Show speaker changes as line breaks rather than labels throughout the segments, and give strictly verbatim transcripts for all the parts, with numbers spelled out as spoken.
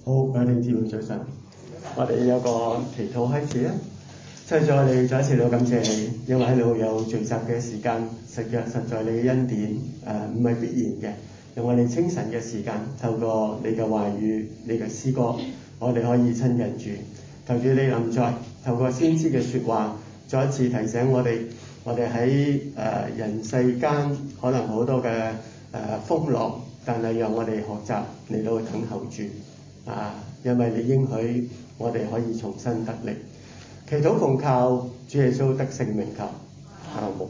好，各位姊妹早晨，我哋有個祈禱開始啦。親愛我哋再一次嚟感謝你，因為喺度有聚集嘅時間，實嘅實在你嘅恩典誒唔係必然嘅。用我哋清晨嘅時間，透過你嘅話語、你嘅詩歌，我哋可以親近主。求主你臨在，透過先知嘅説話，再一次提醒我哋，我哋喺誒人世間可能好多嘅誒、呃、風浪，但係讓我哋學習嚟到等候住啊，因為你應許我哋可以重新得力。祈禱奉靠主耶穌得聖名求，阿門。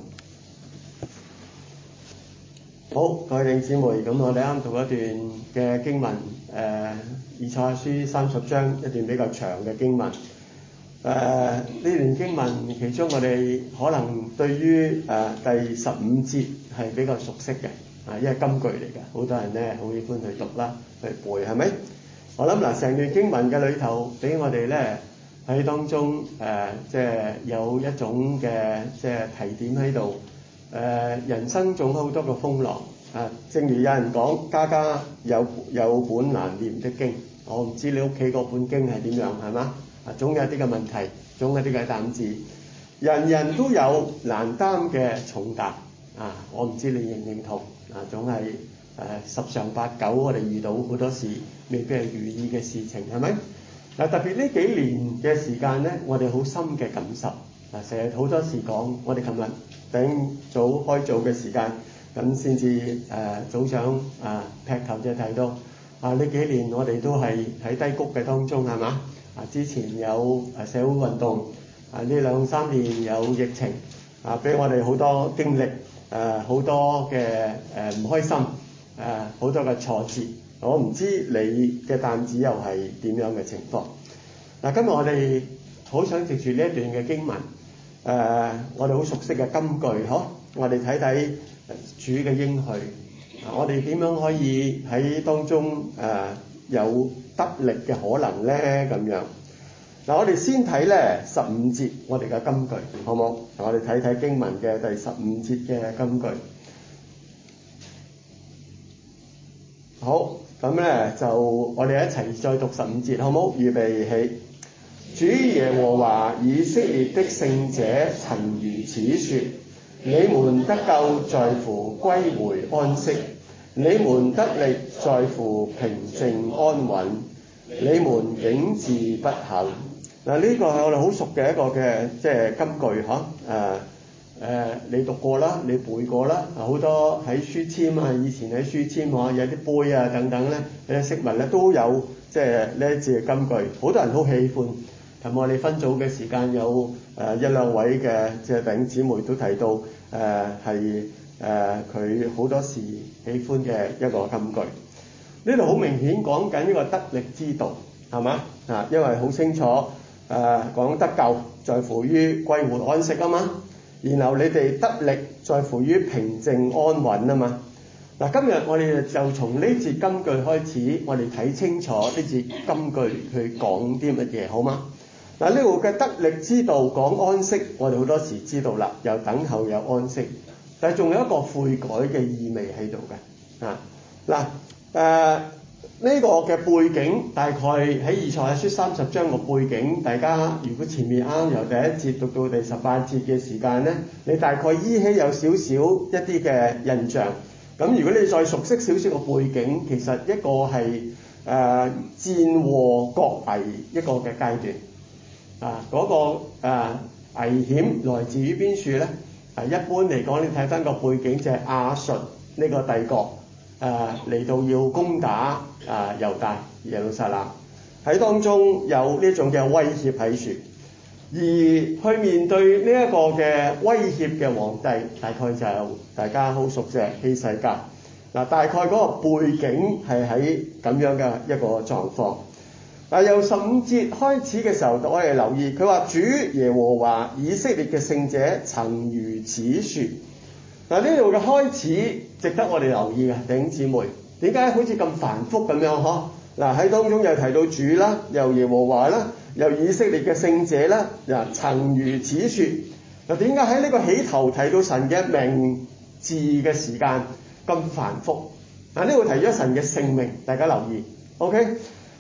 好，各位弟兄姊妹，咁我哋啱讀一段嘅經文，誒以賽亞書三十章一段比較長嘅經文。誒、呃、呢段經文其中我哋可能對於誒、呃、第十五節係比較熟悉嘅，啊，因為金句嚟嘅，好多人咧好喜歡去讀啦，去背，係咪？我諗嗱，成段經文嘅裏頭，俾我哋咧喺當中誒，即、呃、係、就是、有一種嘅即係提點喺度。誒、呃、人生總好多個風浪啊，正如有人講，家家有有本難念的經。我唔知你屋企嗰本經係點樣，係嘛？啊，總有啲嘅問題，總有啲嘅擔子。人人都有難擔嘅重擔啊！我唔知你認唔認同啊？總係誒、呃、十常八九，我哋遇到好多事未必係如意嘅事情，係咪？嗱、啊，特別呢幾年嘅時間咧，我哋好深嘅感受。嗱，成日好多時講，我哋琴日頂早開早嘅時間，咁先至誒早上啊劈頭就睇到啊呢幾年我哋都係喺低谷嘅當中，係嘛？啊之前有誒社會運動，啊呢兩三年有疫情，啊俾我哋好多經歷，誒好多嘅誒唔開心，誒好多嘅挫折。我唔知你嘅擔子又係點樣嘅情況。嗱，今日我哋好想藉住呢一段嘅經文。誒、呃，我哋好熟悉嘅金句，嗬！我哋睇睇主嘅應許，我哋點樣可以喺當中誒、呃、有得力嘅可能咧？咁樣嗱，我哋先睇咧十五節，我哋嘅金句，好冇？我哋睇睇經文嘅第十五節嘅金句。好，咁咧就我哋一齊再讀十五節，好冇？預備起。主耶和華以色列的聖者曾如此說：你們得救在乎歸回安息，你們得力在乎平靜安穩，你們竟自不肯。嗱，呢個係我哋好熟嘅一個嘅即係金句嗬。誒、啊、誒、啊，你讀過啦，你背過啦，好多喺書籤啊，以前喺書籤嗬，有啲杯啊等等咧，有啲飾物咧都有即係呢一節金句，好多人好喜歡。咁我哋分組嘅時間有誒一兩位嘅即係弟兄姊妹都提到誒係誒佢好多時喜歡嘅一個金句。呢度好明顯講緊呢個得力之道，係嘛啊？因為好清楚誒講得救在乎於歸回安息啊嘛，然後你哋得力在乎於平靜安穩啊嘛。嗱，今日我哋就從呢節金句開始，我哋睇清楚呢節金句去講啲乜嘢，好嗎？嗱，呢度嘅得力之道講安息，我哋好多時知道啦，有等候有安息，但係仲有一個悔改嘅意味喺度嘅啊。嗱，誒呢個嘅背景大概喺以賽亞書三十章個背景，大家如果前面啱由第一節讀到第十八節嘅時間咧，你大概依稀有少少一啲嘅印象。咁如果你再熟悉少少個背景，其實一個係誒、呃、戰禍國危一個嘅階段。啊！嗰、那個、啊、危險來自於邊處咧？啊，一般嚟講，你睇翻個背景就係亞述呢個帝國啊嚟到要攻打啊猶大耶路撒冷，喺當中有呢種嘅威脅喺處，而去面對呢一個嘅威脅嘅皇帝，大概就係大家好熟悉希西家。嗱、啊，大概嗰個背景係喺咁樣嘅一個狀況。嗱，由十五節開始嘅時候，我哋留意佢話主耶和華以色列嘅聖者曾如此説。嗱，呢度嘅開始值得我哋留意嘅，弟兄姊妹，點解好似咁繁複咁樣？嗬，嗱喺當中又提到主啦，又耶和華啦，又以色列嘅聖者啦，嗱曾如此説。嗱，點解喺呢個起頭提到神嘅名字嘅時間咁繁複？嗱，呢度提咗神嘅聖名，大家留意 ，OK。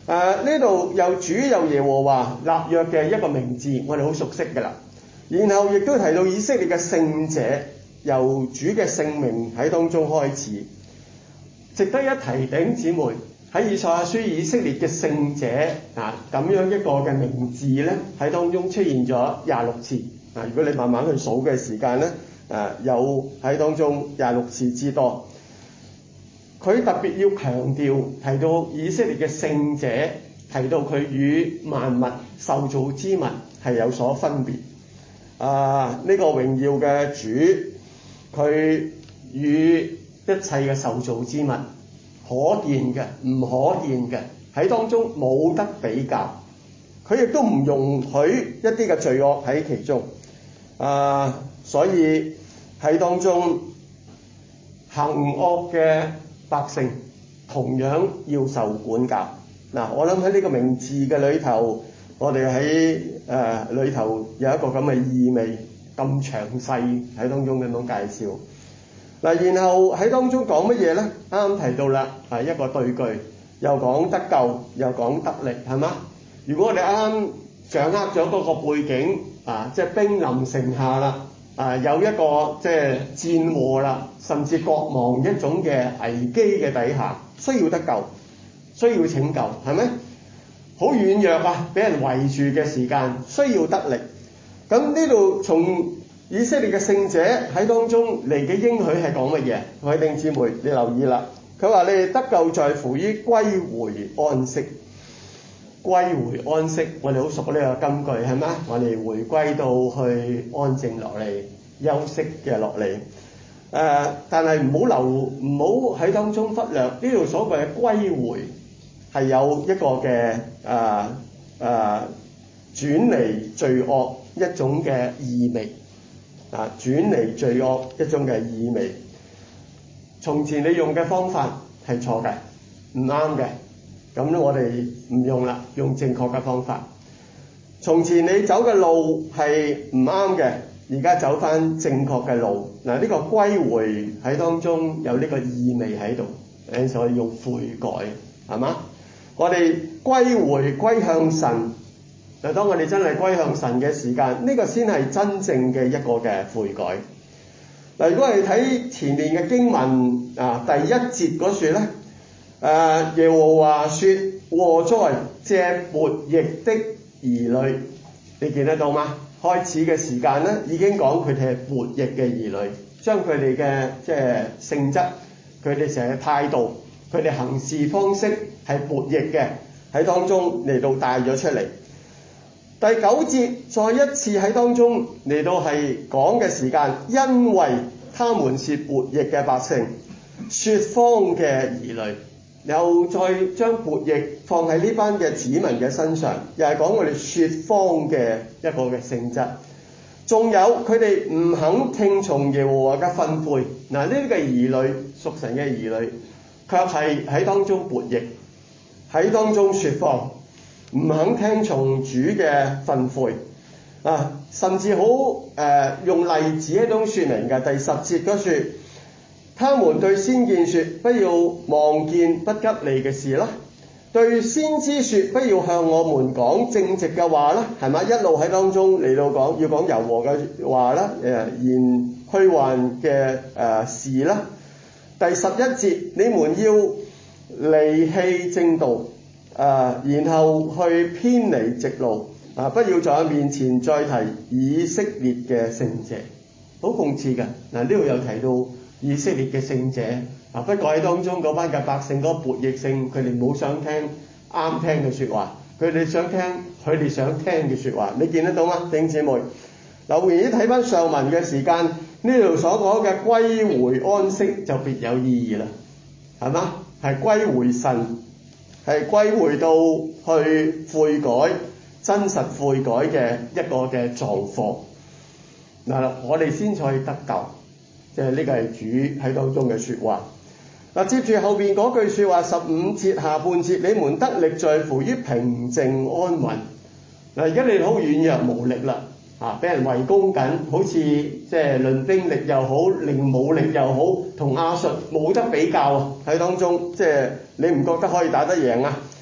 誒呢度有主有耶和華立約嘅一個名字，我哋好熟悉㗎啦。然後亦都提到以色列嘅聖者，由主嘅聖名喺當中開始。值得一提，弟兄姊妹，喺以賽亞書以色列嘅聖者啊咁樣一個嘅名字咧，喺當中出現咗廿六次。啊，如果你慢慢去數嘅時間咧，誒有喺當中廿六次之多。佢特別要強調提到以色列嘅聖者，提到佢與萬物受造之物係有所分別。啊，呢個榮耀嘅主，佢與一切嘅受造之物，可見嘅、唔可見嘅，喺當中冇得比較。佢亦都唔容許一啲嘅罪惡喺其中。啊，所以喺當中行惡嘅百姓同樣要受管教。嗱、啊，我諗喺呢個名字嘅裏頭，我哋喺誒裏頭有一個咁嘅意味，咁詳細喺當中咁樣介紹。嗱、啊，然後喺當中講乜嘢咧？啱啱提到啦，係一個對句，又講得救，又講得力，係嘛？如果我哋啱啱掌握咗嗰個背景，啊，即係兵臨城下啦，啊，有一個即係戰禍啦，甚至國亡一種嘅危機嘅底下，需要得救，需要拯救，係咪？好軟弱啊，俾人圍住嘅時間，需要得力。咁呢度從以色列嘅聖者喺當中嚟嘅應許係講乜嘢？各位弟兄姊妹，你留意啦。佢話你哋得救在乎於歸回安息。歸回安息，我哋好熟呢個金句係咪？我哋回歸到去安靜落嚟，休息嘅落嚟。誒、呃，但係唔好留，唔好喺當中忽略呢度所謂嘅歸回係有一個嘅誒誒轉離罪惡一種嘅意味。啊，轉離罪惡一種嘅意味。從前你用嘅方法係錯嘅，唔啱嘅。咁咧，我哋唔用啦，用正確嘅方法。從前你走嘅路係唔啱嘅，而家走翻正確嘅路。嗱，呢個歸回喺當中有呢個意味喺度，誒，所以用悔改，係嘛？我哋歸回歸向神。嗱，當我哋真係歸向神嘅時間，呢個先係真正嘅一個嘅悔改。嗱，如果係睇前面嘅經文啊，第一節嗰處咧。誒、啊、耶和華說：禍哉這悖逆的兒女，你見得到嗎？開始嘅時間咧，已經講佢哋係悖逆嘅兒女，將佢哋嘅即係性質、佢哋成日態度、佢哋行事方式係悖逆嘅，喺當中嚟到帶咗出嚟。第九節再一次喺當中嚟到係講嘅時間，因為他們是悖逆嘅百姓，說謊嘅兒女。又再將悖逆放喺呢班嘅子民嘅身上，又係講我哋説謊嘅一個嘅性質。仲有佢哋唔肯聽從耶和華嘅訓誨。嗱，呢啲嘅兒女，屬神嘅兒女，卻係喺當中悖逆，喺當中説謊，唔肯聽從主嘅訓誨啊，甚至好誒、呃、用例子喺度説明嘅。第十節嗰處。他們對先見說：不要望見不吉利嘅事啦。對先知說：不要向我們講正直嘅話啦，係咪？一路喺當中嚟到講，要講柔和嘅話啦，誒言虛幻嘅誒、呃、事啦。第十一節，你們要離棄正道，啊、呃，然後去偏離直路，啊、呃，不要在我面前再提以色列嘅聖者。好諷刺嘅，嗱，呢度有提到以色列嘅聖者啊，不過喺當中嗰班嘅百姓嗰個悖逆性，佢哋冇想聽啱聽嘅説話，佢哋想聽佢哋想聽嘅説話，你見得到嗎？弟兄姊妹，留意睇翻上文嘅時間，呢度所講嘅歸回安息就別有意義啦，係嘛？係歸回神，係歸回到去悔改、真實悔改嘅一個嘅狀況。嗱，我哋先可以得救。即係呢個係主喺當中嘅説話。嗱，接住後邊嗰句説話，十五節下半節，你們得力在乎於平靜安穩。嗱，而家你好軟弱無力啦，啊，俾人圍攻緊，好似即係論兵力又好，論武力又好，同亞述冇得比較啊！喺當中，即係你唔覺得可以打得贏啊？調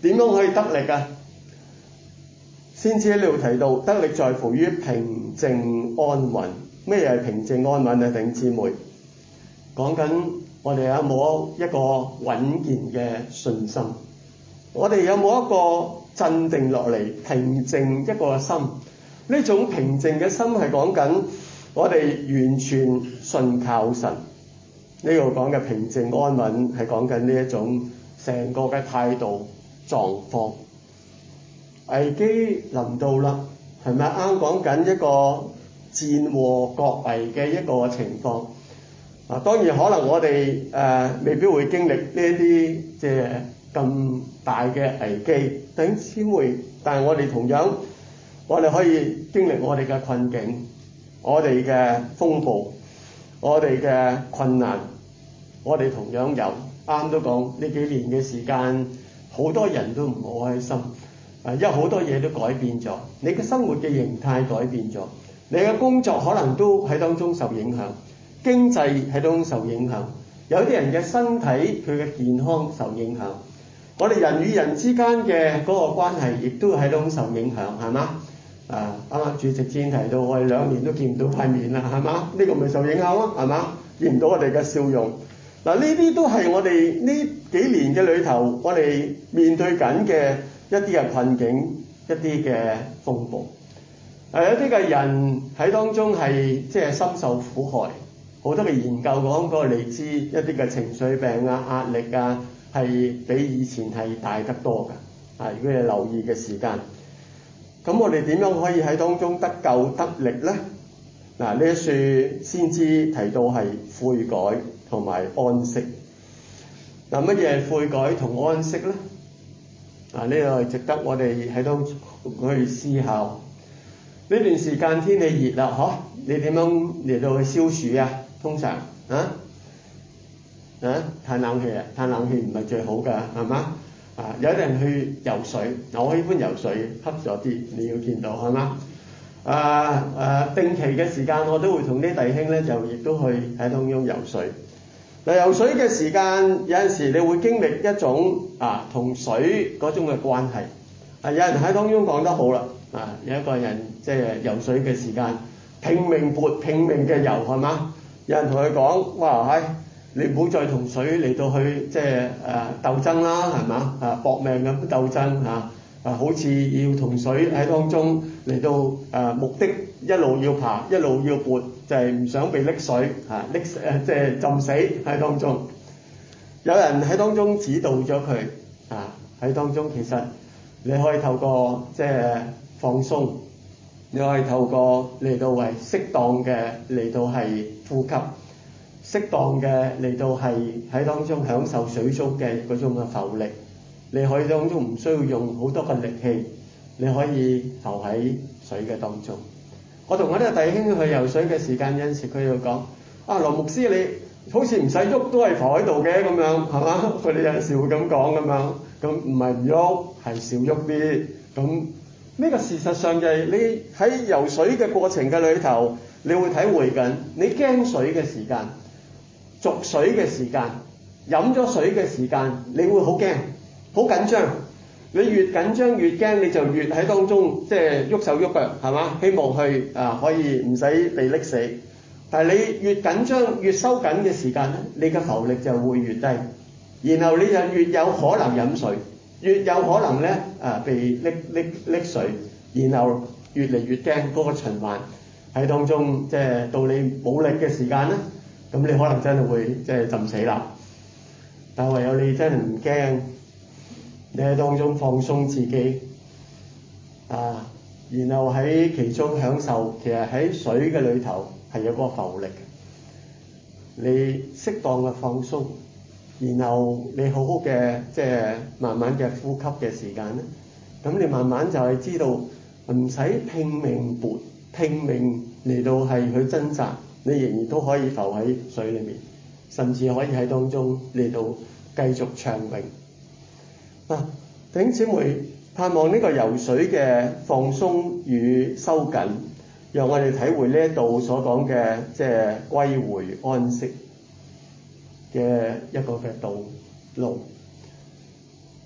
點樣可以得力啊？先知喺呢度提到，得力在乎於平靜安穩。咩係平靜安穩啊？弟兄姊妹，講緊我哋有冇一個穩健嘅信心？我哋有冇一個鎮定落嚟、平靜一個心？呢種平靜嘅心係講緊我哋完全信靠神。呢度講嘅平靜安穩係講緊呢一種成個嘅態度狀況。危機臨到啦，係咪啱講緊一個戰禍國危嘅一個情況？啊，當然可能我哋誒、呃、未必會經歷呢一啲即係咁大嘅危機，等先會。但係我哋同樣，我哋可以經歷我哋嘅困境、我哋嘅風暴、我哋嘅困難，我哋同樣有。啱都講呢幾年嘅時間，好多人都唔好開心。啊，因為好多嘢都改變咗，你嘅生活嘅形態改變咗，你嘅工作可能都喺當中受影響，經濟喺當中受影響，有啲人嘅身體佢嘅健康受影響，我哋人與人之間嘅嗰個關係亦都喺當中受影響，係嘛？啊，啱啱主席之前提到，我哋兩年都見唔到塊面啦，係嘛？呢個咪受影響咯，係嘛？見唔到我哋嘅笑容。嗱，呢啲都係我哋呢幾年嘅裏頭，我哋面對緊嘅一啲嘅困境，一啲嘅風暴。誒，有啲嘅人喺當中係即係深受苦害。好多嘅研究講過嚟自一啲嘅情緒病啊、壓力啊，係比以前係大得多㗎。啊，如果你留意嘅時間，咁我哋點樣可以喺當中得救得力呢？嗱，呢一處先知提到係悔改同埋安息。嗱，乜嘢係悔改同安息呢？啊，呢個係值得我哋喺度去思考。呢段時間天氣熱啦，嗬，你點樣嚟到去消暑啊？通常啊啊，嘆冷氣啊，嘆冷氣唔係最好㗎，係嘛？啊，有啲人去游水，嗱，我喜歡游水，黑咗啲，你要見到係嘛？啊啊，定期嘅時間我都會同啲弟兄咧，就亦都去喺當中游水。嗱，游水嘅時間有陣時你會經歷一種啊同水嗰種嘅關係。啊，有人喺當中講得好啦，啊，有一個人即係游水嘅時間拼命撥拼命嘅游，係嘛？有人同佢講：哇，係你唔好再同水嚟到去即係誒鬥爭啦，係嘛？啊，搏命咁鬥爭嚇，啊，好似要同水喺當中嚟到誒、啊、目的一路要爬，一路要撥，就係、是、唔想被溺水嚇，溺誒即係浸死喺當中。有人喺當中指導咗佢啊，喺當中其實你可以透過即係放鬆。你可以透過嚟到為適當嘅嚟到係呼吸，適當嘅嚟到係喺當中享受水中嘅嗰種嘅浮力。你可以當中唔需要用好多嘅力氣，你可以浮喺水嘅當中。我同我啲弟兄去游水嘅時間，有陣時佢又講：啊，羅牧師你好似唔使喐都係浮喺度嘅咁樣，係嘛？佢哋有陣時會咁講咁樣，咁唔係唔喐，係少喐啲咁。呢個事實上就係你喺游水嘅過程嘅裏頭，你會體會緊你驚水嘅時間、逐水嘅時間、飲咗水嘅時間，你會好驚、好緊張。你越緊張越驚，你就越喺當中即係喐手喐腳，係嘛？希望去啊可以唔使被溺死。但係你越緊張越收緊嘅時間咧，你嘅浮力就會越低，然後你就越有可能飲水。越有可能咧啊被溺溺溺水，然後越嚟越驚嗰個循環喺當中，即係到你冇力嘅時間咧，咁你可能真係會即係浸死啦。但唯有你真係唔驚，你喺當中放鬆自己啊，然後喺其中享受。其實喺水嘅裏頭係有個浮力，你適當嘅放鬆。然後你好好嘅即係慢慢嘅呼吸嘅時間咧，咁你慢慢就係知道唔使拼命撥、拼命嚟到係去掙扎，你仍然都可以浮喺水裏面，甚至可以喺當中嚟到繼續暢泳。嗱，弟兄姊妹，盼望呢個游水嘅放鬆與收緊，讓我哋體會呢一度所講嘅即係歸回安息嘅一個嘅道路。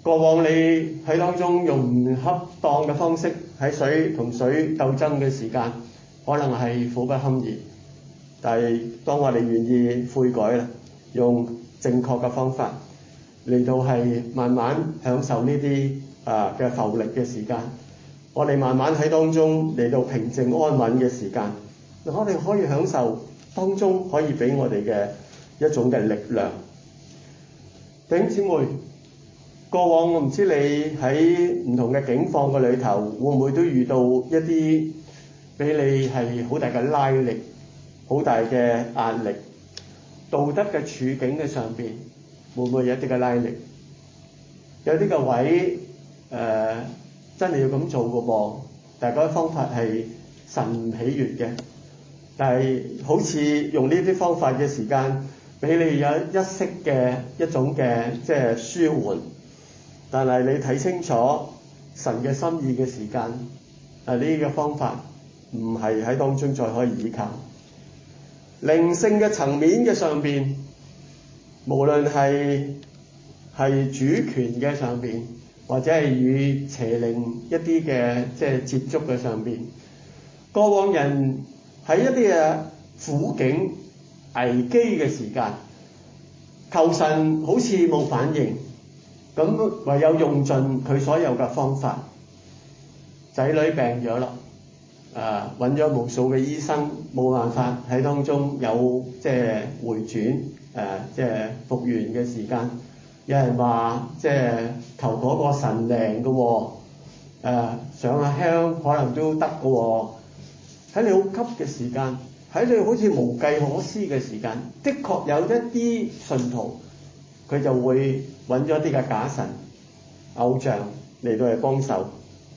過往你喺當中用唔恰當嘅方式喺水同水鬥爭嘅時間，可能係苦不堪言。但係當我哋願意悔改啦，用正確嘅方法嚟到係慢慢享受呢啲啊嘅浮力嘅時間，我哋慢慢喺當中嚟到平靜安穩嘅時間，我哋可以享受當中可以俾我哋嘅一種嘅力量。弟兄姊妹，過往我唔知你喺唔同嘅境況嘅裏頭，會唔會都遇到一啲俾你係好大嘅拉力、好大嘅壓力，道德嘅處境嘅上邊，會唔會有一啲嘅拉力？有啲嘅位誒、呃，真係要咁做嘅噃，但係嗰啲方法係神唔喜悅嘅，但係好似用呢啲方法嘅時間，俾你有一息嘅一種嘅即係舒緩，但係你睇清楚神嘅心意嘅時間，啊呢個方法唔係喺當中再可以依靠。靈性嘅層面嘅上邊，無論係係主權嘅上邊，或者係與邪靈一啲嘅即係接觸嘅上邊，過往人喺一啲嘅苦境危機嘅時間，求神好似冇反應，咁唯有用盡佢所有嘅方法。仔女病咗啦，啊揾咗無數嘅醫生，冇辦法喺當中有即係回轉，誒即係復原嘅時間。有人話即係求嗰個神靈嘅喎，誒上下香可能都得嘅喎。喺你好急嘅時間，喺你好似無計可施嘅時間，的確有一啲信徒佢就會揾咗啲嘅假神偶像嚟到嚟幫手。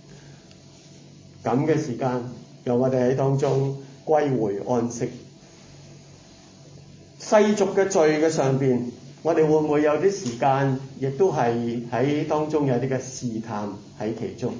咁嘅時間，讓我哋喺當中歸回安息。世俗嘅罪嘅上邊，我哋會唔會有啲時間，亦都係喺當中有啲嘅試探喺其中？誒、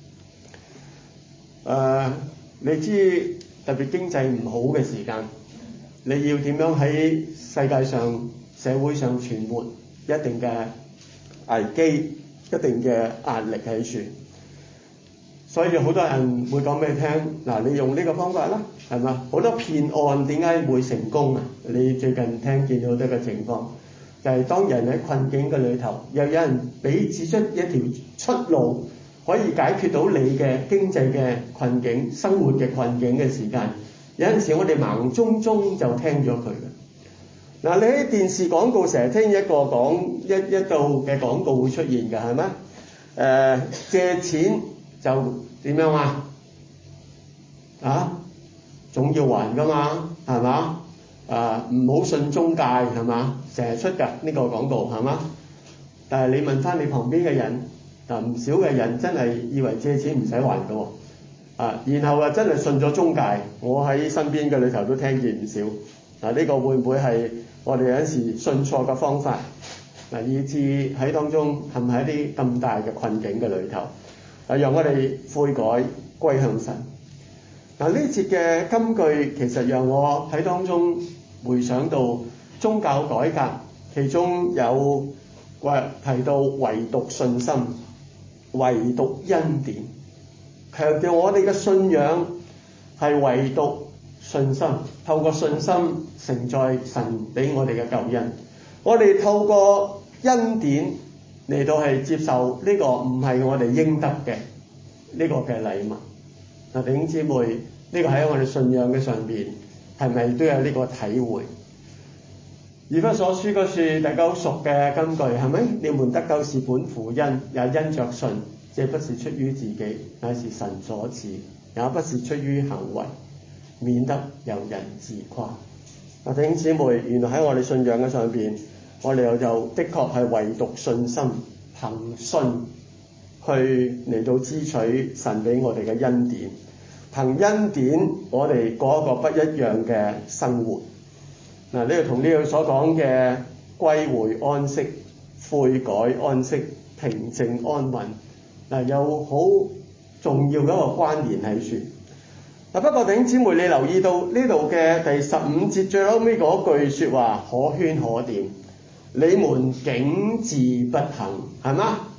呃，你知特別經濟唔好嘅時間，你要點樣喺世界上、社會上存活？一定嘅危機，一定嘅壓力喺處。所以好多人會講俾你聽，嗱，你用呢個方法啦，係嘛？好多騙案點解會成功啊？你最近聽見好多嘅情況，就係、是、當人喺困境嘅裏頭，又有人俾指出一條出路，可以解決到你嘅經濟嘅困境、生活嘅困境嘅時間。有陣時我哋盲中中就聽咗佢嘅。嗱，你喺電視廣告成日聽一個講一一度嘅廣告會出現㗎，係咪？誒、呃，借錢就點樣啊？啊，總要還㗎嘛，係嘛？啊，唔好信中介，係嘛？成日出㗎呢個廣告，係嘛？但係你問翻你旁邊嘅人，嗱，唔少嘅人真係以為借錢唔使還㗎喎，啊，然後啊真係信咗中介。我喺身邊嘅裏頭都聽見唔少。嗱、啊，呢、這個會唔會係我哋有陣時信錯嘅方法？嗱、啊，以致喺當中陷喺一啲咁大嘅困境嘅裏頭。啊，讓我哋悔改歸向神。嗱、啊，呢節嘅金句其實讓我喺當中回想到宗教改革，其中有話提到唯獨信心、唯獨恩典，強調我哋嘅信仰係唯獨信心，透過信心承載神俾我哋嘅救恩。我哋透過恩典嚟到係接受呢個唔係我哋應得嘅呢個嘅禮物。嗱，弟兄姊妹，呢個喺我哋信仰嘅上邊係咪都有呢個體會？以弗所書嗰處大家好熟嘅金句係咪？你們得救是本乎恩，也因着信，這不是出於自己，乃是神所賜，也不是出於行為，免得有人自誇。嗱，弟兄姊妹，原來喺我哋信仰嘅上邊，我哋又就的確係唯獨信心，憑信去嚟到支取神俾我哋嘅恩典，憑恩典我哋過一個不一樣嘅生活。嗱，呢個同呢個所講嘅歸回安息、悔改安息、平靜安穩，嗱，有好重要嘅一個關聯喺處。嗱，不過弟兄姊妹，你留意到呢度嘅第十五節最後尾嗰句說話可圈可點，你們竟自不行，係嘛？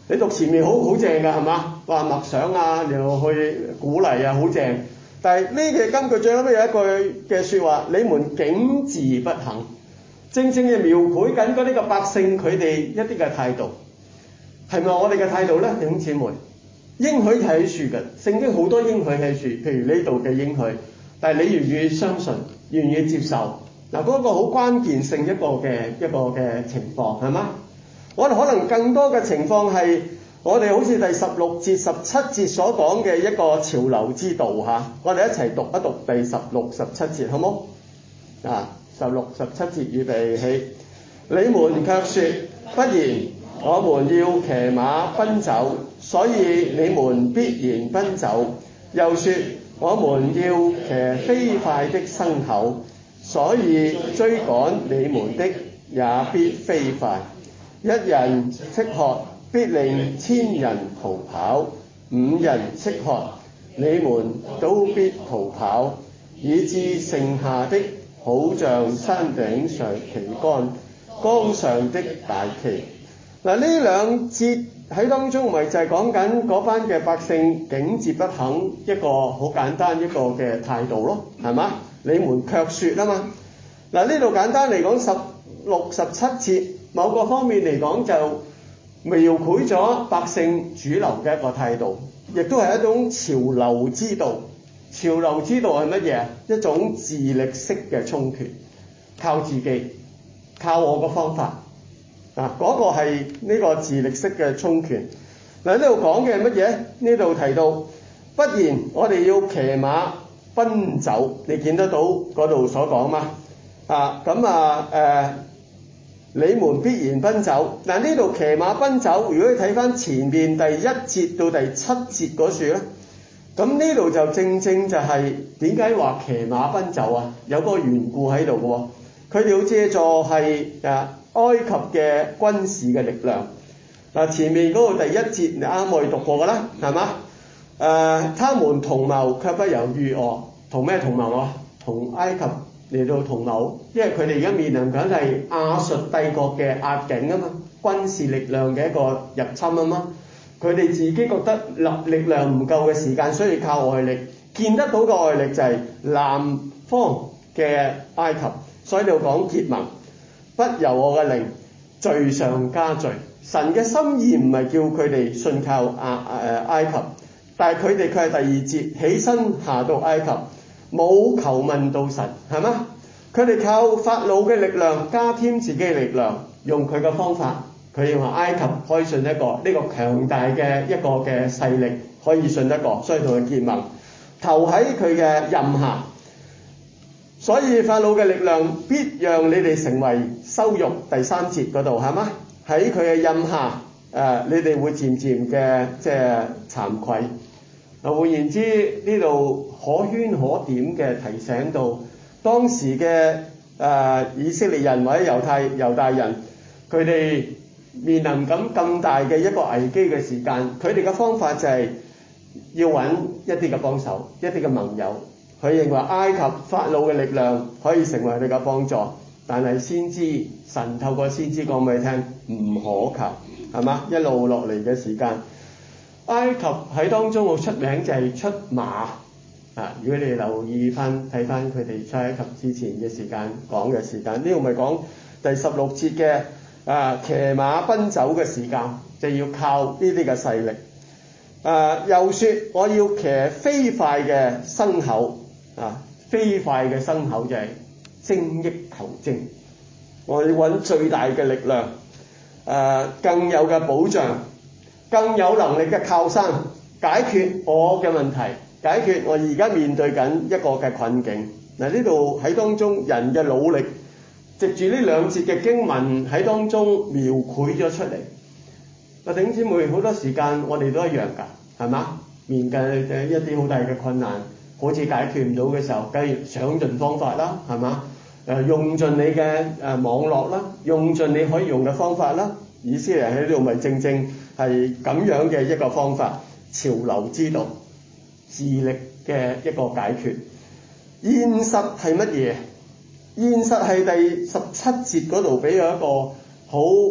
你讀前面好好正㗎，係嘛？話默想啊，然後去鼓勵啊，好正。但係呢嘅金句最後尾有一句嘅説話，你們竟自不肯，正正嘅描繪緊嗰啲嘅百姓佢哋一啲嘅態度，係咪我哋嘅態度咧？弟兄姊妹，應許係喺樹嘅，聖經好多應許喺樹，譬如呢度嘅應許，但係你願唔願意相信，願唔願意接受？嗱，嗰個好關鍵性一個嘅一個嘅情況係嘛？我哋可能更多嘅情況係我哋好似第十六節、十七節所講嘅一個潮流之道嚇，我哋一齊讀一讀第十六、十七節好冇？啊，十六、十七節預備起，你們卻說不然，我們要騎馬奔走，所以你們必然奔走；又說我們要騎飛快的牲口，所以追趕你們的也必飛快。一人斥喝，必令千人逃跑；五人斥喝，你們都必逃跑，以致剩下的好像山頂上旗杆，江上的大旗。嗱，呢兩節喺當中，咪就係講緊嗰班嘅百姓竟自不肯，一個好簡單一個嘅態度咯，係嘛？你們卻說啊嘛。嗱，呢度簡單嚟講，十六、十七節某個方面嚟講就描繪咗百姓主流嘅一個態度，亦都係一種潮流之道。潮流之道係乜嘢？一種自力式嘅充權，靠自己，靠我個方法。嗱，嗰個係呢個自力式嘅充權。嗱，呢度講嘅係乜嘢？呢度提到，不然我哋要騎馬奔走，你見得到嗰度所講嗎？啊，咁啊，誒、呃，你們必然奔走。嗱，呢度騎馬奔走，如果你睇翻前面第一節到第七節嗰處咧，咁呢度就正正就係點解話騎馬奔走啊？有個緣故喺度嘅喎，佢哋要借助係誒埃及嘅軍事嘅力量。嗱，前面嗰個第一節你啱我哋讀過㗎啦，係嘛？誒、呃，他們同謀卻不由於我，同咩同謀啊？同埃及嚟到同謀，因為佢哋而家面臨緊係亞述帝國嘅壓境啊嘛，軍事力量嘅一個入侵啊嘛。佢哋自己覺得力力量唔夠嘅時間，所以靠外力。見得到嘅外力就係南方嘅埃及，所以你要講結盟，不由我嘅靈，罪上加罪。神嘅心意唔係叫佢哋信靠亞誒埃及，但係佢哋佢係第二節起身下到埃及，冇求問到神，係嘛？佢哋靠法老嘅力量加添自己嘅力量，用佢嘅方法。佢認為埃及可以信得過，呢、這個強大嘅一個嘅勢力可以信得過，所以同佢結盟，投喺佢嘅任下。所以法老嘅力量必讓你哋成為羞辱。第三節嗰度係嘛？喺佢嘅任下，誒、呃、你哋會漸漸嘅即係慚愧。嗱，換言之，呢度可圈可點嘅提醒到當時嘅誒、呃、以色列人或者猶太猶大人，佢哋面臨緊咁大嘅一個危機嘅時間，佢哋嘅方法就係要揾一啲嘅幫手，一啲嘅盟友。佢認為埃及法老嘅力量可以成為佢哋嘅幫助，但係先知神透過先知講俾你聽，唔可靠，係嘛？一路落嚟嘅時間，埃及喺當中好出名就係出馬啊！如果你留意翻睇翻佢哋出埃及之前嘅時間講嘅時間，呢度咪講第十六節嘅。啊！騎馬奔走嘅時間就要靠呢啲嘅勢力。啊！又說我要騎飛快嘅牲口。啊！飛快嘅牲口就係精益求精。我要揾最大嘅力量。誒、啊，更有嘅保障，更有能力嘅靠山，解決我嘅問題，解決我而家面對緊一個嘅困境。嗱、啊，呢度喺當中人嘅努力。藉住呢兩節嘅經文喺當中描繪咗出嚟。啊，弟兄姊妹，好多時間我哋都一樣㗎，係嘛？面對一啲好大嘅困難，好似解決唔到嘅時候，梗係想盡方法啦，係嘛？誒，用盡你嘅誒網絡啦，用盡你可以用嘅方法啦。以色列喺呢度咪正正係咁樣嘅一個方法，潮流之道，自力嘅一個解決。現實係乜嘢？現實係第十七節嗰度俾咗一個好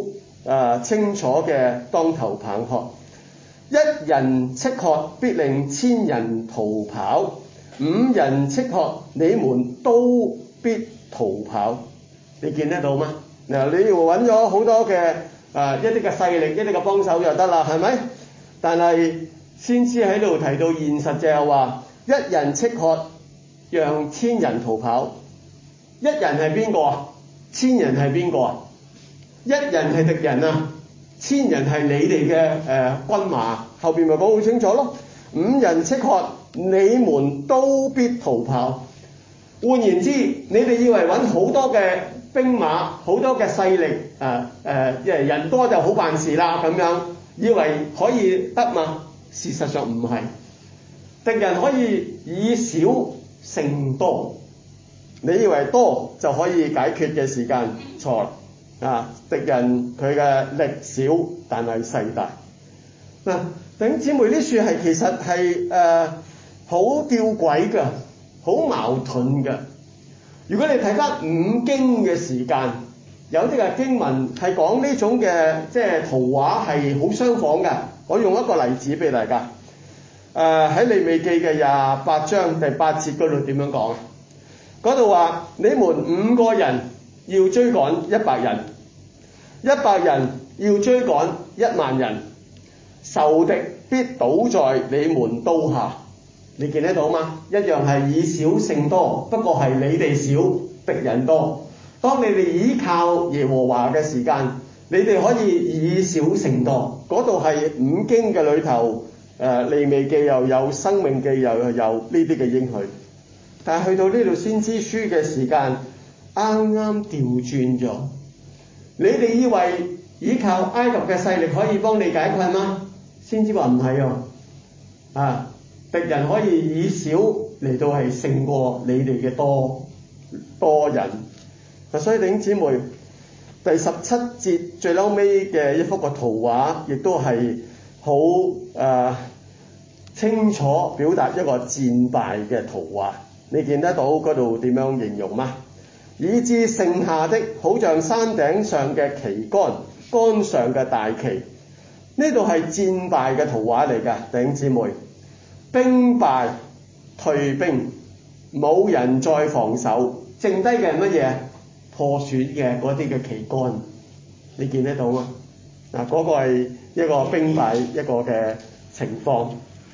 啊清楚嘅當頭棒喝。一人斥喝，必令千人逃跑；五人斥喝，你們都必逃跑。你見得到嗎？嗱，你要揾咗好多嘅啊一啲嘅勢力，一啲嘅幫手就得啦，係咪？但係先知喺度提到現實就係話，一人斥喝，讓千人逃跑。一人係邊個啊？千人係邊個啊？一人係敵人啊，千人係你哋嘅誒軍馬。後邊咪講好清楚咯。五人斥喝，你們都必逃跑。換言之，你哋以為揾好多嘅兵馬、好多嘅勢力，誒誒，人多就好辦事啦咁樣，以為可以得嘛？事實上唔係，敵人可以以少勝多。你以為多就可以解決嘅時間，錯啦！啊，敵人佢嘅力少，但係勢大。嗱，弟兄姊妹，呢處係其實係誒好吊詭嘅，好矛盾嘅。如果你睇翻五經嘅時間，有啲嘅經文係講呢種嘅即係圖畫係好相仿嘅。我用一個例子俾大家。誒喺利未記嘅廿八章第八節嗰度點樣講？嗰度話：你們五個人要追趕一百人，一百人要追趕一萬人，仇敵必倒在你們刀下。你見得到嗎？一樣係以少勝多，不過係你哋少，敵人多。當你哋依靠耶和華嘅時間，你哋可以以少勝多。嗰度係五經嘅裏頭，誒利未記又有，申命記又有呢啲嘅應許。但係去到呢度先知書嘅時間，啱啱調轉咗。你哋以為依靠埃及嘅勢力可以幫你解困嗎？先知話唔係啊！啊，敵人可以以少嚟到係勝過你哋嘅多多人。嗱，所以弟兄姊妹，第十七節最嬲尾嘅一幅個圖畫，亦都係好誒清楚表達一個戰敗嘅圖畫。你見得到嗰度點樣形容嗎？以致剩下的好像山頂上嘅旗杆，杆上嘅大旗。呢度係戰敗嘅圖畫嚟㗎，弟兄姊妹。兵敗退兵，冇人再防守，剩低嘅係乜嘢？破損嘅嗰啲嘅旗杆。你見得到嗎？嗱，嗰個係一個兵敗一個嘅情況。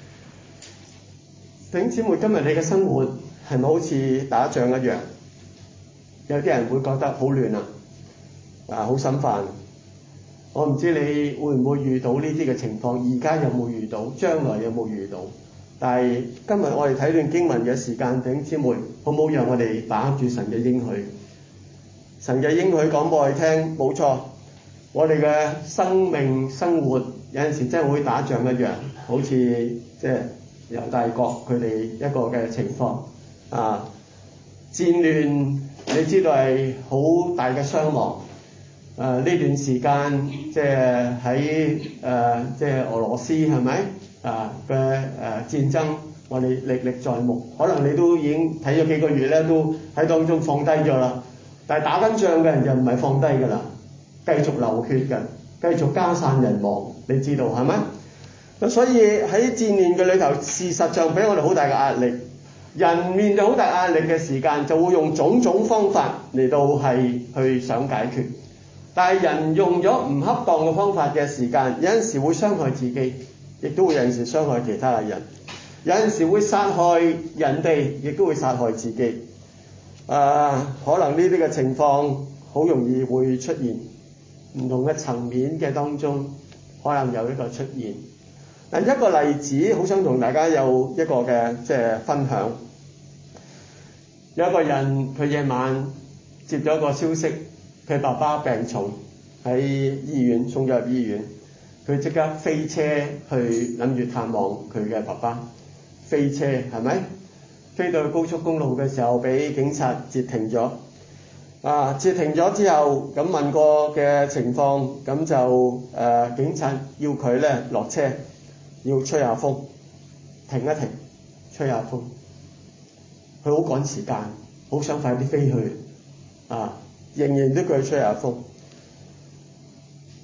弟兄姊妹，今日你嘅生活係咪好似打仗一樣？有啲人會覺得好亂啊，啊好心煩。我唔知你會唔會遇到呢啲嘅情況，而家有冇遇到？將來有冇遇到？但係今日我哋睇段經文嘅時間，弟兄姊妹，好唔好讓我哋把握住神嘅應許？神嘅應許講俾我哋聽，冇錯。我哋嘅生命生活有陣時真係會打仗一樣，好似即係猶大國佢哋一個嘅情況啊，戰亂你知道係好大嘅傷亡。誒、呃、呢段時間即係喺誒即係俄羅斯係咪啊嘅誒戰爭，我哋歷歷在目。可能你都已經睇咗幾個月咧，都喺當中放低咗啦。但係打緊仗嘅人就唔係放低㗎啦，繼續流血嘅，繼續家散人亡，你知道係咪？咁所以喺戰亂嘅裏頭，事實上俾我哋好大嘅壓力。人面對好大壓力嘅時間，就會用種種方法嚟到係去想解決。但係人用咗唔恰當嘅方法嘅時間，有陣時會傷害自己，亦都會有陣時傷害其他嘅人。有陣時會殺害人哋，亦都會殺害自己。啊，可能呢啲嘅情況好容易會出現，唔同嘅層面嘅當中，可能有一個出現。嗱，一個例子，好想同大家有一個嘅即係分享。有一個人佢夜晚接咗一個消息，佢爸爸病重喺醫院，送咗入醫院。佢即刻飛車去諗住探望佢嘅爸爸。飛車係咪？飛到去高速公路嘅時候，俾警察截停咗。啊，截停咗之後，咁問過嘅情況，咁就誒、呃、警察要佢咧落車，要吹下風，停一停，吹下風。佢好趕時間，好想快啲飛去，啊，仍然都叫佢吹下風。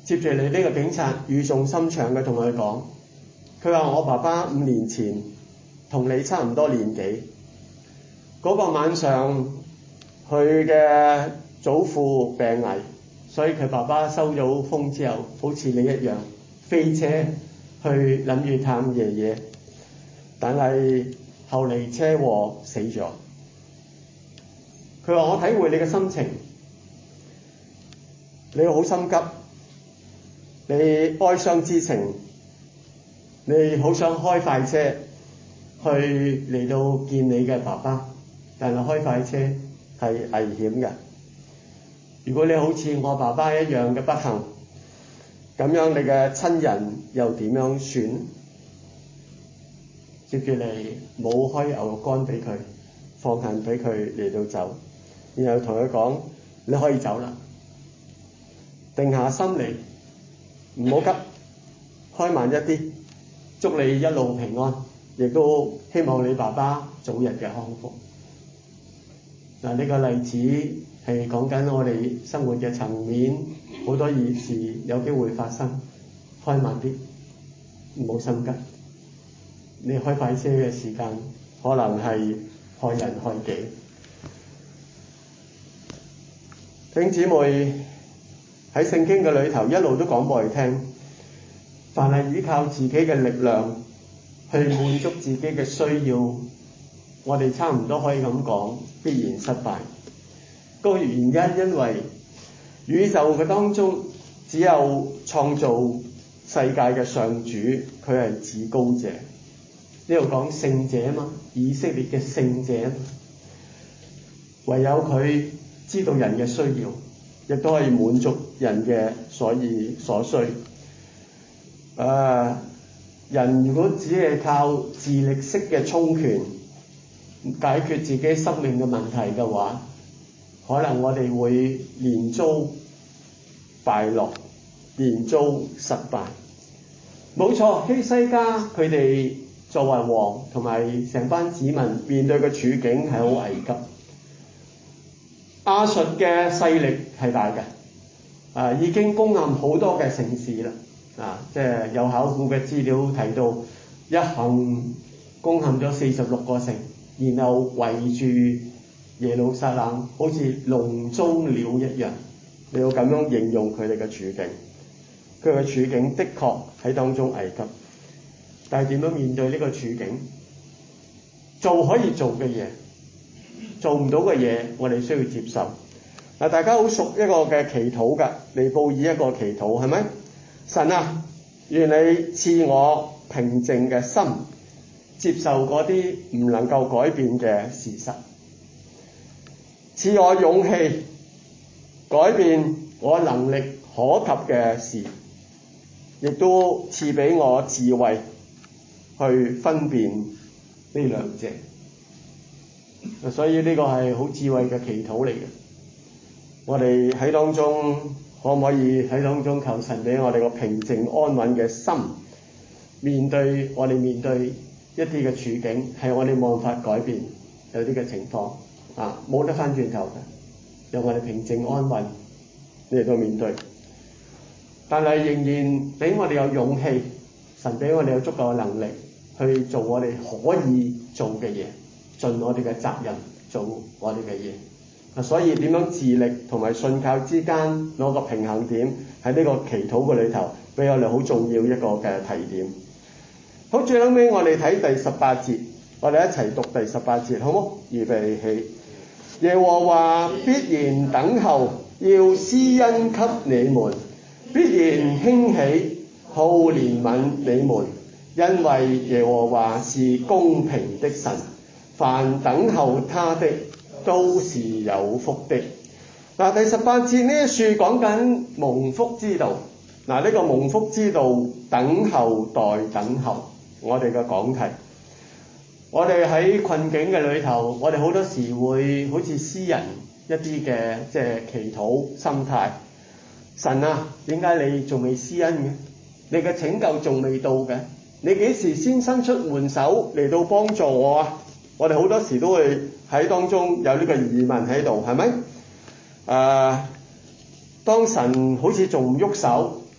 接住嚟呢個警察語重心長嘅同佢講，佢話我爸爸五年前同你差唔多年紀，嗰個晚上佢嘅祖父病危，所以佢爸爸收咗風之後，好似你一樣飛車去諗住探爺爺，但係後嚟車禍死咗。佢話我體會你嘅心情，你好心急，你哀傷之情，你好想開快車去嚟到見你嘅爸爸，但係開快車係危險嘅。如果你好似我爸爸一樣嘅不幸，咁樣你嘅親人又點樣算？接住嚟冇開牛肉乾俾佢，放行俾佢嚟到走，然後同佢講你可以走啦，定下心嚟，唔好急，開慢一啲，祝你一路平安，亦都希望你爸爸早日嘅康復。嗱，呢個例子係講緊我哋生活嘅層面，好多異事有機會發生，開慢啲，唔好心急。你開快車嘅時間，可能係害人害己。弟兄姊妹，喺聖經嘅裏頭一路都講俾我哋聽，凡係依靠自己嘅力量去滿足自己嘅需要，我哋差唔多可以咁講，必然失敗。個原因因為宇宙嘅當中只有創造世界嘅上主，佢係至高者。呢度講聖者嘛，以色列嘅聖者，唯有佢知道人嘅需要，亦都可以滿足人嘅所以所需。誒、呃，人如果只係靠自力式嘅充權解決自己生命嘅問題嘅話，可能我哋會連遭敗落，連遭失敗。冇錯，希西家佢哋作為王同埋成班子民面對嘅處境係好危急。亞述嘅勢力係大嘅，啊已經攻陷好多嘅城市啦，啊即係有考古嘅資料提到，一行攻陷咗四十六個城，然後圍住耶路撒冷，好似籠中鳥一樣。你要咁樣形容佢哋嘅處境，佢嘅處境的確喺當中危急。但係點樣面對呢個處境？做可以做嘅嘢，做唔到嘅嘢，我哋需要接受。嗱，大家好熟一個嘅祈禱㗎，尼布爾一個祈禱係咪？神啊，願你賜我平靜嘅心，接受嗰啲唔能夠改變嘅事實，賜我勇氣，改變我能力可及嘅事，亦都賜俾我智慧去分辨呢兩者。所以呢個係好智慧嘅祈禱嚟嘅。我哋喺當中可唔可以喺當中求神俾我哋個平靜安穩嘅心，面對我哋面對一啲嘅處境係我哋冇辦法改變，有啲嘅情況啊冇得翻轉頭嘅，由我哋平靜安穩嚟到面對。但係仍然俾我哋有勇氣，神俾我哋有足夠嘅能力去做我哋可以做嘅嘢，盡我哋嘅責任做我哋嘅嘢。啊，所以點樣自力同埋信靠之間攞個平衡點，喺呢個祈禱嘅裏頭，俾我哋好重要一個嘅提點。好，最後尾我哋睇第十八節，我哋一齊讀第十八節，好冇？預備起。耶和華必然等候，要施恩給你們，必然興起，好憐憫你們，因為耶和華是公平的神，凡等候他的都是有福的。嗱，第十八節呢一處講緊蒙福之道。嗱，呢個蒙福之道，等候待等候，我哋嘅講題。我哋喺困境嘅裏頭，我哋好多時會好似詩人一啲嘅即係祈禱心態。神啊，點解你仲未施恩嘅？你嘅拯救仲未到嘅？你幾時先伸出援手嚟到幫助我啊？我哋好多時都會喺當中有呢個疑問喺度，係咪？誒、呃，當神好似仲唔喐手，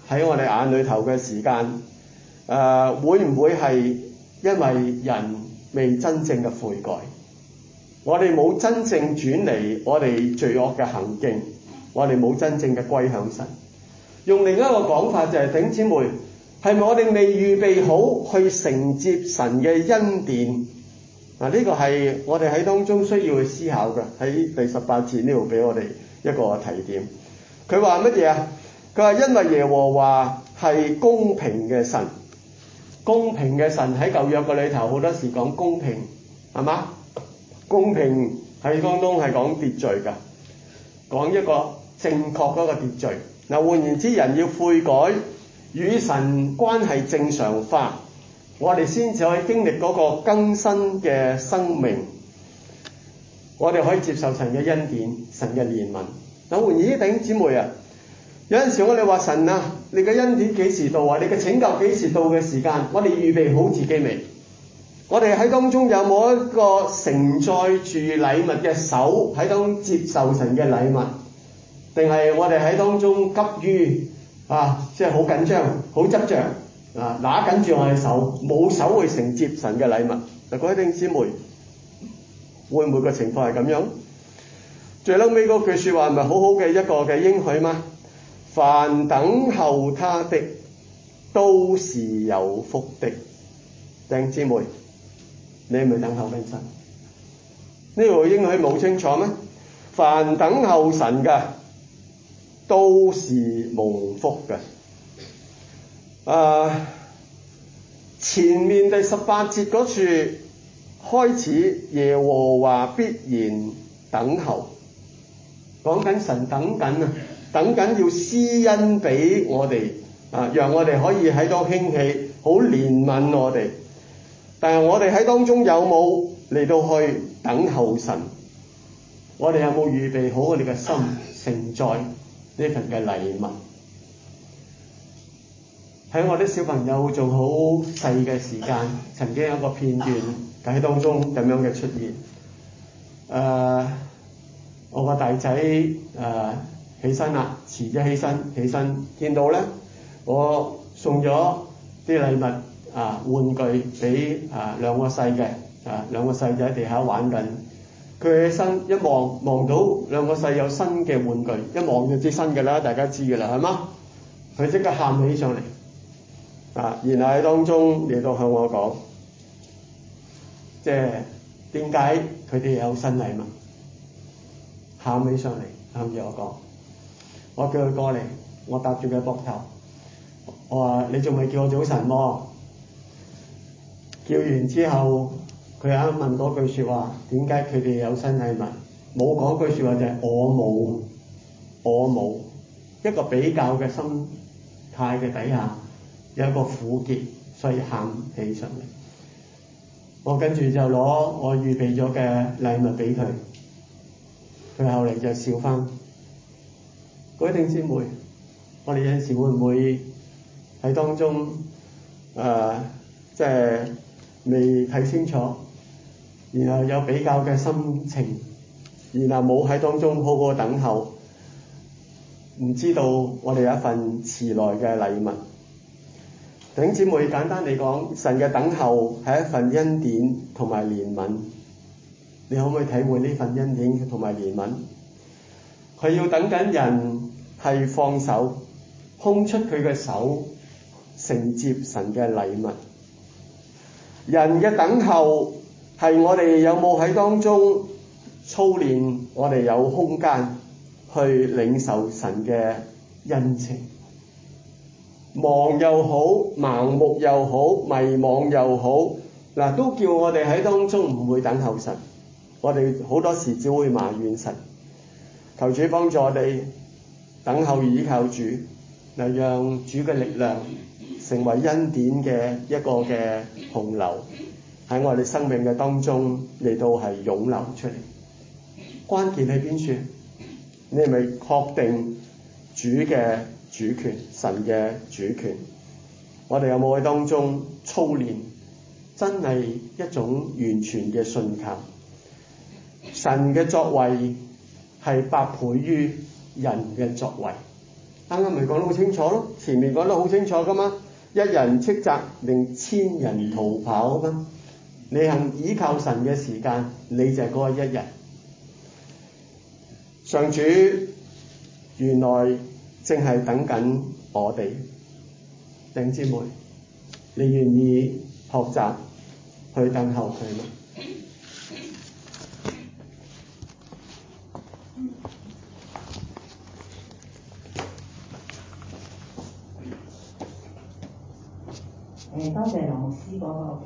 喺我哋眼裏頭嘅時間，誒、呃、會唔會係因為人未真正嘅悔改？我哋冇真正轉離我哋罪惡嘅行徑，我哋冇真正嘅歸向神。用另一個講法就係、是，弟兄姊妹，係咪我哋未預備好去承接神嘅恩典？嗱，呢個係我哋喺當中需要去思考嘅。喺第十八節呢度俾我哋一個提點。佢話乜嘢啊？佢話因為耶和華係公平嘅神，公平嘅神喺舊約嘅裏頭好多時講公平，係嘛？公平喺當中係講秩序㗎，講一個正確嗰個秩序。嗱，換言之，人要悔改，與神關係正常化，我哋先至可以經歷嗰個更新嘅生命，我哋可以接受神嘅恩典、神嘅憐憫。嗱，換言之，弟兄姊妹啊，有陣時我哋話神啊，你嘅恩典幾時到啊？你嘅拯救幾時到嘅時間，我哋預備好自己未？我哋喺當中有冇一個承載住禮物嘅手喺當中接受神嘅禮物？定係我哋喺當中急於啊，即係好緊張、好執着啊，拿緊住我嘅手，冇手去承接神嘅禮物。嗱，各位弟兄姊妹，會唔會個情況係咁樣？最後尾嗰句説話係咪好好嘅一個嘅應許嗎？凡等候他的，都是有福的。弟兄姊妹，你係咪等候緊神？呢個應許冇清楚咩？凡等候神嘅，都是蒙福嘅。啊，前面第十八節嗰處開始，耶和華必然等候，講緊神等緊啊，等緊要施恩俾我哋啊，讓我哋可以喺度興起，好憐憫我哋。但係我哋喺當中有冇嚟到去等候神？我哋有冇預備好我哋嘅心承載呢份嘅禮物？喺我啲小朋友仲好細嘅時間，曾經有一個片段喺當中咁樣嘅出現。誒、呃，我個大仔誒、呃、起身啦，遲咗起身，起身見到咧，我送咗啲禮物。啊，玩具俾啊兩個細嘅，啊兩個細仔喺地下玩緊。佢起身一望，望到兩個細有新嘅玩具，一望就知新嘅啦，大家知嘅啦，係嘛？佢即刻喊起上嚟，啊！然後喺當中嚟到向我講，即係點解佢哋有新禮物？喊起上嚟，向住我講，我叫佢過嚟，我搭住佢膊頭，我話你仲未叫我早晨喎？叫完之後，佢啱問嗰句説話，點解佢哋有新禮物？冇講句説話就係我冇，我冇。一個比較嘅心態嘅底下，有一個苦結，所以喊起上嚟。我跟住就攞我預備咗嘅禮物俾佢，佢後嚟就笑翻。各位弟兄姊妹，我哋有陣時會唔會喺當中誒、呃，即係未睇清楚，然後有比較嘅心情，然後冇喺當中好好等候，唔知道我哋有一份遲來嘅禮物。弟兄姊妹，簡單嚟講，神嘅等候係一份恩典同埋憐憫。你可唔可以體會呢份恩典同埋憐憫？佢要等緊人係放手，空出佢嘅手，承接神嘅禮物。人嘅等候係我哋有冇喺當中操練，我哋有空間去領受神嘅恩情。忙又好，盲目又好，迷惘又好，嗱都叫我哋喺當中唔會等候神。我哋好多時只會埋怨神。求主幫助我哋等候倚靠主，嚟讓主嘅力量成為恩典嘅一個嘅洪流，喺我哋生命嘅當中嚟到係湧流出嚟。關鍵喺邊處？你係咪確定主嘅主權，神嘅主權？我哋有冇喺當中操練？真係一種完全嘅信靠。神嘅作為係百倍於人嘅作為。 啱啱咪講得好清楚咯，前面講得好清楚噶嘛，一人斥責令千人逃跑啊嘛。你行倚靠神嘅時間，你就係嗰個一人。上主原來正係等緊我哋，弟兄姊妹，你願意學習去等候佢嗎？
誒，多謝羅牧師嗰個